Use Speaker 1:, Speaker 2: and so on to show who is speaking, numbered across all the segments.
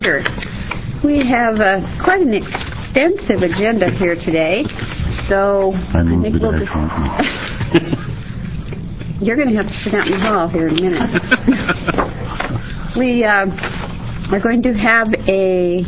Speaker 1: We have quite an extensive agenda here today, so
Speaker 2: I think we'll just...
Speaker 1: You're going to have to sit out in the hall here in a minute. We are going to have a...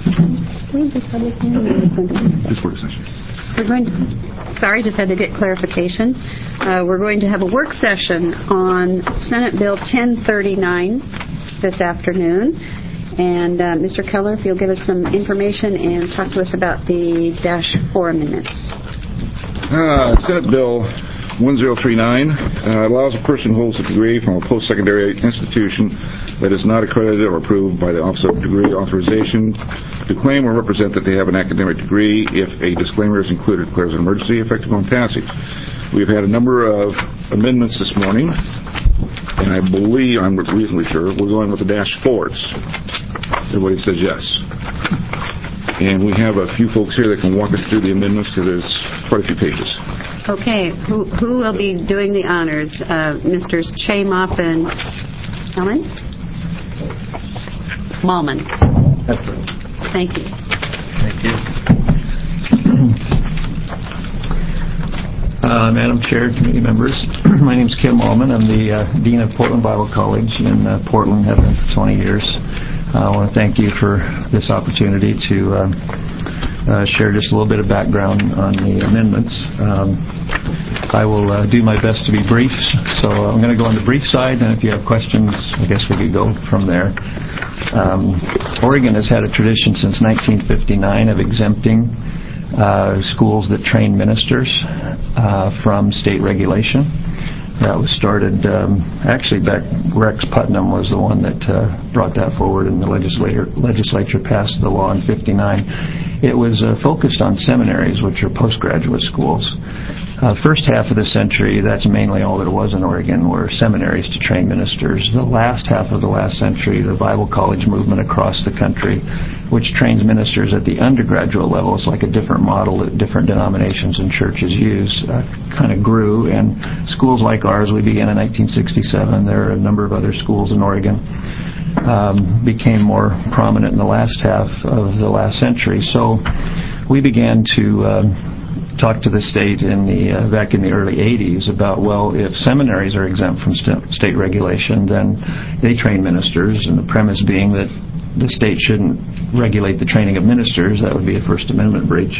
Speaker 2: Just work session.
Speaker 1: Sorry, just had to get clarification. We're going to have a work session on Senate Bill 1039 this afternoon. And Mr. Keller, if you'll give us some information and talk to us about the -4 amendments.
Speaker 2: Senate Bill 1039 allows a person who holds a degree from a post-secondary institution that is not accredited or approved by the Office of Degree Authorization to claim or represent that they have an academic degree if a disclaimer is included, declares an emergency effective on passage. We've had a number of amendments this morning, and I believe, I'm reasonably sure, we're going with the -4s. Everybody says yes. And we have a few folks here that can walk us through the amendments because there's quite a few pages.
Speaker 1: Okay, who will be doing the honors? Mr. Chamoff and Ellen? Malman. Thank you.
Speaker 3: Thank you. Madam Chair, committee members, my name is Kim Malman. I'm the Dean of Portland Bible College in Portland, have been for 20 years. I want to thank you for this opportunity to share just a little bit of background on the amendments. I will do my best to be brief, so I'm going to go on the brief side, and if you have questions, I guess we could go from there. Oregon has had a tradition since 1959 of exempting schools that train ministers from state regulation. That was started, actually back, Rex Putnam was the one that brought that forward, and the legislature passed the law in 59. It was focused on seminaries, which are postgraduate schools. First half of the century, that's mainly all there was in Oregon, were seminaries to train ministers. The last half of the last century, the Bible college movement across the country, which trains ministers at the undergraduate level, it's like a different model that different denominations and churches use, kind of grew. And schools like ours, we began in 1967. There are a number of other schools in Oregon. Became more prominent in the last half of the last century. So we began to talk to the state back in the early 80s about, well, if seminaries are exempt from state regulation, then they train ministers, and the premise being that the state shouldn't regulate the training of ministers. That would be a First Amendment breach.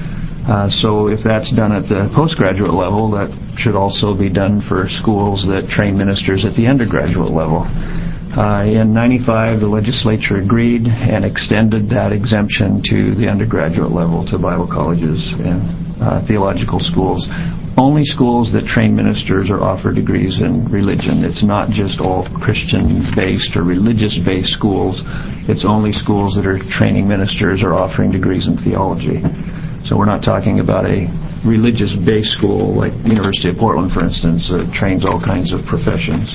Speaker 3: So if that's done at the postgraduate level, that should also be done for schools that train ministers at the undergraduate level. In 95, the legislature agreed and extended that exemption to the undergraduate level, to Bible colleges and theological schools. Only schools that train ministers are offered degrees in religion. It's not just all Christian-based or religious-based schools. It's only schools that are training ministers are offering degrees in theology. So we're not talking about a religious-based school like University of Portland, for instance, that trains all kinds of professions.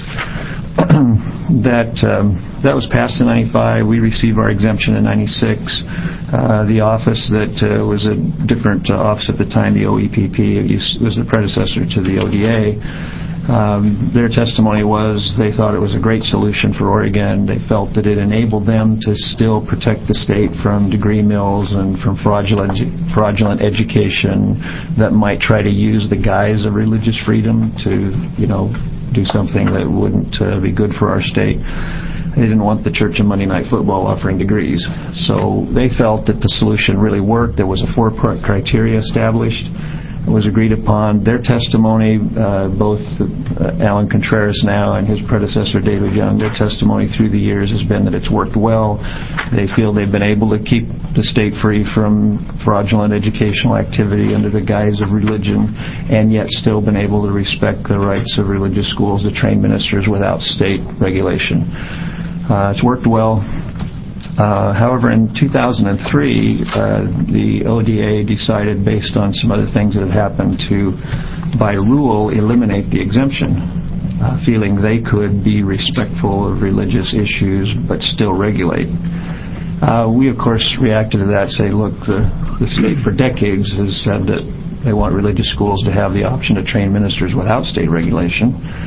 Speaker 3: That was passed in 95. We received our exemption in 96. The office that was a different office at the time, the OEPP, was the predecessor to the ODA. Their testimony was they thought it was a great solution for Oregon. They felt that it enabled them to still protect the state from degree mills and from fraudulent education that might try to use the guise of religious freedom to, do something that wouldn't be good for our state. They didn't want the Church of Monday Night Football offering degrees. So they felt that the solution really worked. There was a 4-part criteria established. It was agreed upon. Their testimony, both Alan Contreras now and his predecessor David Young, their testimony through the years has been that it's worked well. They feel they've been able to keep the state free from fraudulent educational activity under the guise of religion, and yet still been able to respect the rights of religious schools to train ministers without state regulation. It's worked well. However, in 2003, the ODA decided, based on some other things that had happened, to, by rule, eliminate the exemption, feeling they could be respectful of religious issues but still regulate. We, of course, reacted to that, say, look, the state for decades has said that they want religious schools to have the option to train ministers without state regulation.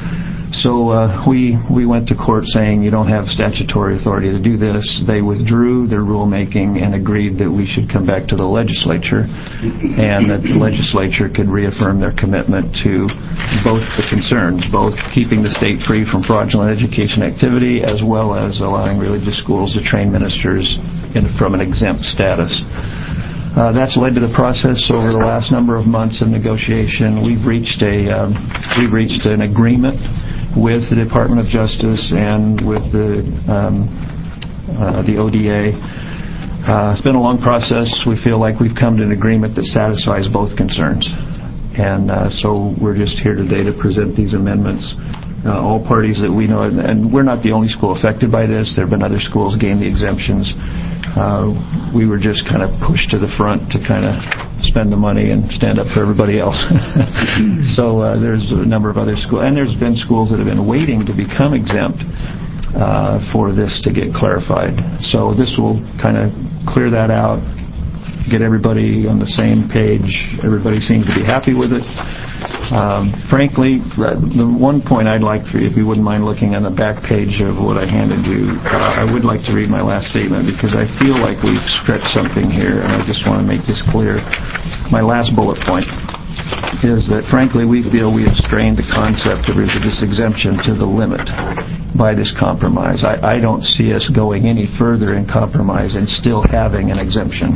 Speaker 3: So we went to court saying you don't have statutory authority to do this. They withdrew their rulemaking and agreed that we should come back to the legislature and that the legislature could reaffirm their commitment to both the concerns, both keeping the state free from fraudulent education activity as well as allowing religious schools to train ministers from an exempt status. That's led to the process over the last number of months of negotiation. We've reached an agreement with the Department of Justice and with the ODA. It's been a long process. We feel like we've come to an agreement that satisfies both concerns. And so we're just here today to present these amendments. All parties that we know, and we're not the only school affected by this. There have been other schools gain the exemptions. We were just kind of pushed to the front to kind of spend the money and stand up for everybody else. So there's a number of other schools, and there's been schools that have been waiting to become exempt for this to get clarified. So this will kind of clear that out, get everybody on the same page. Everybody seems to be happy with it. Frankly, the one point I'd like for you, if you wouldn't mind looking on the back page of what I handed you, I would like to read my last statement because I feel like we've stretched something here, and I just want to make this clear. My last bullet point is that, frankly, we feel we have strained the concept of religious exemption to the limit by this compromise. I don't see us going any further in compromise and still having an exemption.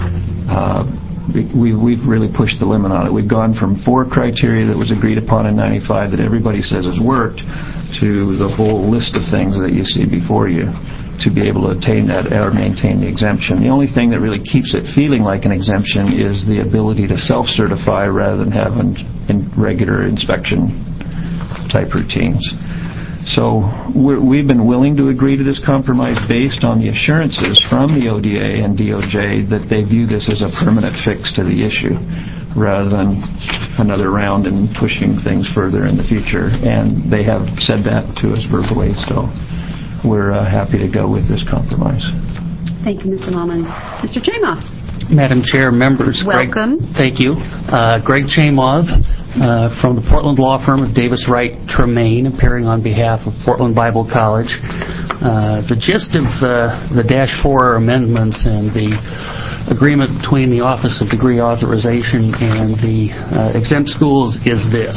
Speaker 3: We've really pushed the limit on it. We've gone from 4 criteria that was agreed upon in 95 that everybody says has worked to the whole list of things that you see before you to be able to attain that or maintain the exemption. The only thing that really keeps it feeling like an exemption is the ability to self-certify rather than having regular inspection type routines. So we've been willing to agree to this compromise based on the assurances from the ODA and DOJ that they view this as a permanent fix to the issue rather than another round and pushing things further in the future. And they have said that to us verbally, so we're happy to go with this compromise.
Speaker 1: Thank you, Mr. Malman. Mr. Chamoth.
Speaker 4: Madam Chair, members.
Speaker 1: Welcome.
Speaker 4: Thank you. Greg Chamoth from the Portland law firm of Davis Wright Tremaine, appearing on behalf of Portland Bible College. The gist of the -4 amendments and the agreement between the Office of Degree Authorization and the exempt schools is this.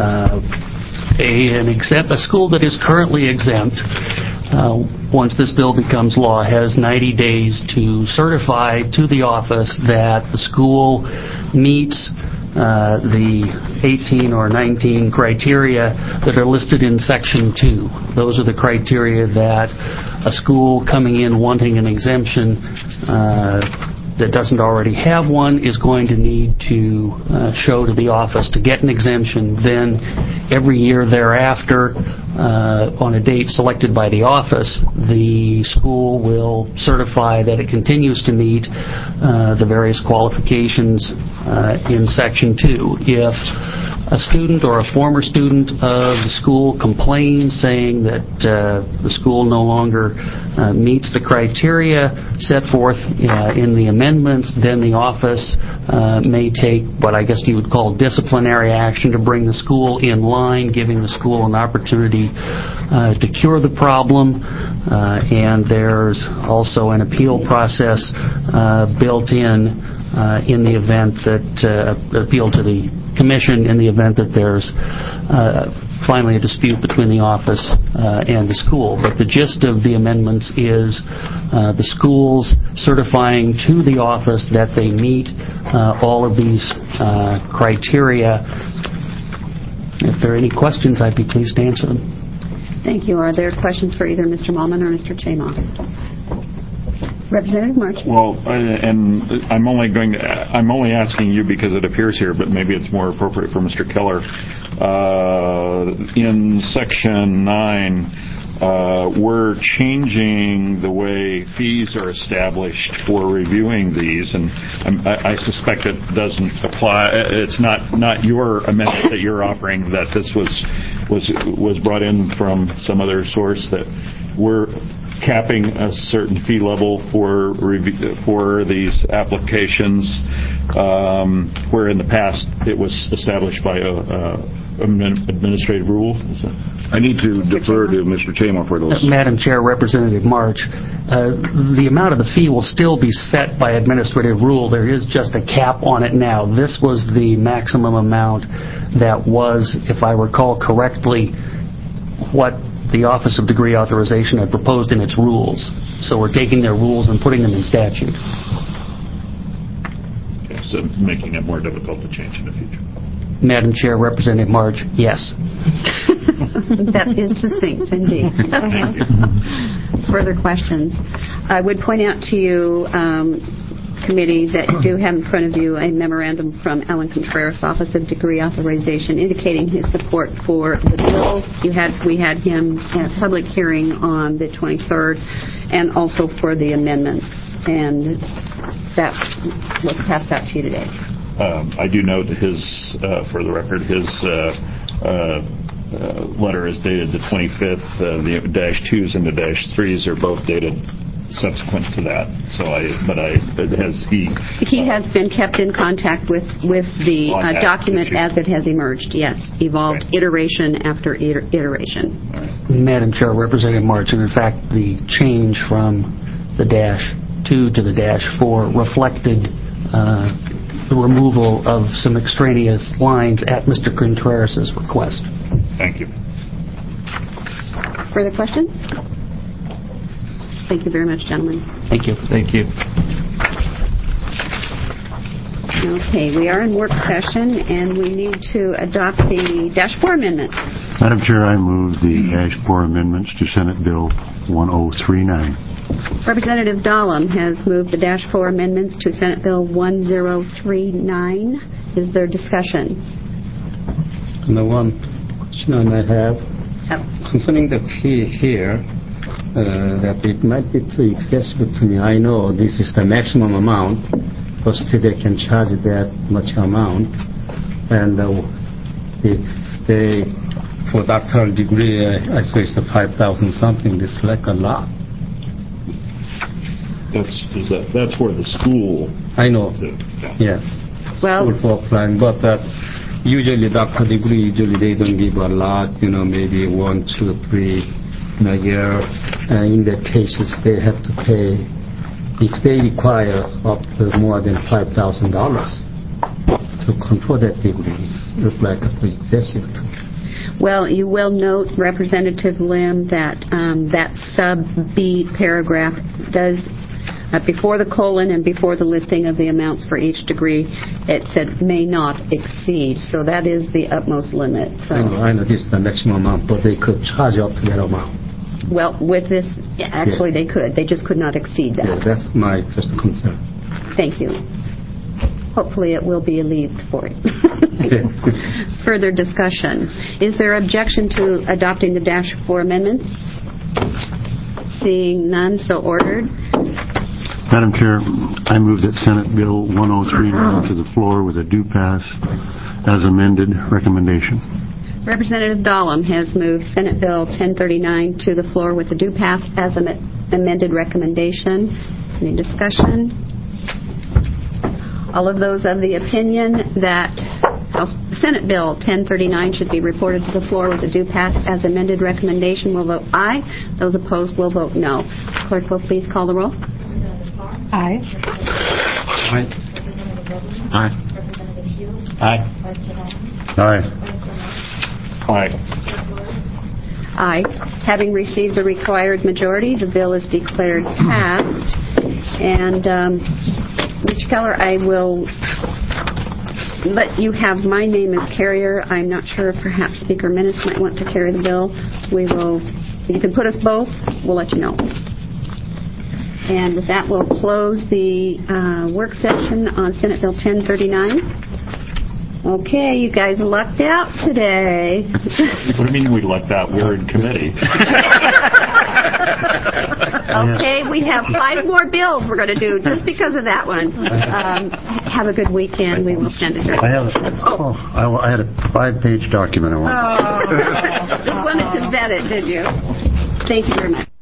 Speaker 4: A school that is currently exempt, once this bill becomes law, has 90 days to certify to the office that the school meets the 18 or 19 criteria that are listed in Section 2. Those are the criteria that a school coming in wanting an exemption that doesn't already have one is going to need to show to the office to get an exemption. Then every year thereafter, on a date selected by the office, the school will certify that it continues to meet the various qualifications in Section 2. If a student or a former student of the school complains saying that the school no longer meets the criteria set forth in the amendments, then the office may take what I guess you would call disciplinary action to bring the school in line, giving the school an opportunity to cure the problem. And there's also an appeal process built in the event that appeal to the Commission in the event that there's finally a dispute between the office and the school. But the gist of the amendments is the schools certifying to the office that they meet all of these criteria. If there are any questions, I'd be pleased to answer them.
Speaker 1: Thank you. Are there questions for either Mr. Malman or Mr. Chamoth? Representative March.
Speaker 5: Well, and I'm only asking you because it appears here, but maybe it's more appropriate for Mr. Keller. In Section 9, we're changing the way fees are established for reviewing these, and I suspect it doesn't apply. It's not your amendment that you're offering, that this was brought in from some other source, that we're capping a certain fee level for these applications, where in the past it was established by an administrative rule.
Speaker 2: I need to defer to Mr. Chamor for those.
Speaker 4: Madam Chair, Representative March, the amount of the fee will still be set by administrative rule. There is just a cap on it now. This was the maximum amount that was, if I recall correctly, what the Office of Degree Authorization had proposed in its rules. So we're taking their rules and putting them in statute.
Speaker 5: Okay, so making it more difficult to change in the future.
Speaker 4: Madam Chair, Representative March, yes.
Speaker 1: That is succinct, indeed.
Speaker 5: Thank you.
Speaker 1: Further questions? I would point out to you, committee, that you do have in front of you a memorandum from Alan Contreras, Office of Degree Authorization, indicating his support for the bill. We had him at a public hearing on the 23rd, and also for the amendments, and that was passed out to you today.
Speaker 5: I do note for the record, his letter is dated the 25th. The -2s and the -3s are both dated subsequent to that.
Speaker 1: He has been kept in contact with the document as it has emerged. Yes, evolved iteration after iteration.
Speaker 5: Right.
Speaker 4: Madam Chair, Representative March, and in fact, the change from the -2 to the -4 reflected the removal of some extraneous lines at Mr. Contreras' request.
Speaker 5: Thank you.
Speaker 1: Further questions? Thank you very much, gentlemen.
Speaker 4: Thank you.
Speaker 3: Thank you.
Speaker 1: Okay, we are in work session, and we need to adopt the -4 amendments.
Speaker 6: Madam Chair, I move the -4 amendments to Senate Bill 1039.
Speaker 1: Representative Dahlem has moved the -4 amendments to Senate Bill 1039. Is there discussion?
Speaker 7: The one question I might have concerning the fee here, that it might be too excessive to me. I know this is the maximum amount, but still they can charge that much amount. And if they, for doctoral degree, I suppose the 5,000 something, this is like a lot.
Speaker 5: That's for the school.
Speaker 7: I know. Yes.
Speaker 1: Well,
Speaker 7: school for applying, but usually doctoral degree, they don't give a lot, maybe 1, 2, 3 in a year. In that cases, they have to pay, if they require up to more than $5,000 to confer that degree, it's like too excessive to me.
Speaker 1: well, you will note, Representative Lim, that that sub-B paragraph does, before the colon and before the listing of the amounts for each degree, it said may not exceed. So that is the utmost limit. So.
Speaker 7: I know this is the maximum amount, but they could charge up to that amount.
Speaker 1: Well, with this, actually they could. They just could not exceed that.
Speaker 7: Yeah, that's my first concern.
Speaker 1: Thank you. Hopefully it will be alleviated for it. Further discussion. Is there objection to adopting the -4 amendments? Seeing none, so ordered.
Speaker 6: Madam Chair, I move that Senate Bill 1039 to the floor with a due pass as amended recommendation.
Speaker 1: Representative Dahlem has moved Senate Bill 1039 to the floor with a due pass as amended recommendation. Any discussion? All of those of the opinion that Senate Bill 1039 should be reported to the floor with a due pass as amended recommendation will vote aye. Those opposed will vote no. Clerk will please call the roll.
Speaker 8: Aye.
Speaker 6: Aye.
Speaker 8: Aye.
Speaker 6: Aye.
Speaker 5: Aye.
Speaker 1: Aye. Having received the required majority, the bill is declared passed. And, Mr. Keller, I will let you have my name as carrier. I'm not sure if perhaps Speaker Minnis might want to carry the bill. You can put us both. We'll let you know. And with that, we'll close the work session on Senate Bill 1039. Okay, you guys lucked out today.
Speaker 5: What do you mean we lucked out? We're in committee.
Speaker 1: Okay, we have 5 more bills we're going to do just because of that one. Have a good weekend. We will send it here.
Speaker 6: I had a 5-page document I wanted.
Speaker 1: Just wanted to vet it, did you? Thank you very much.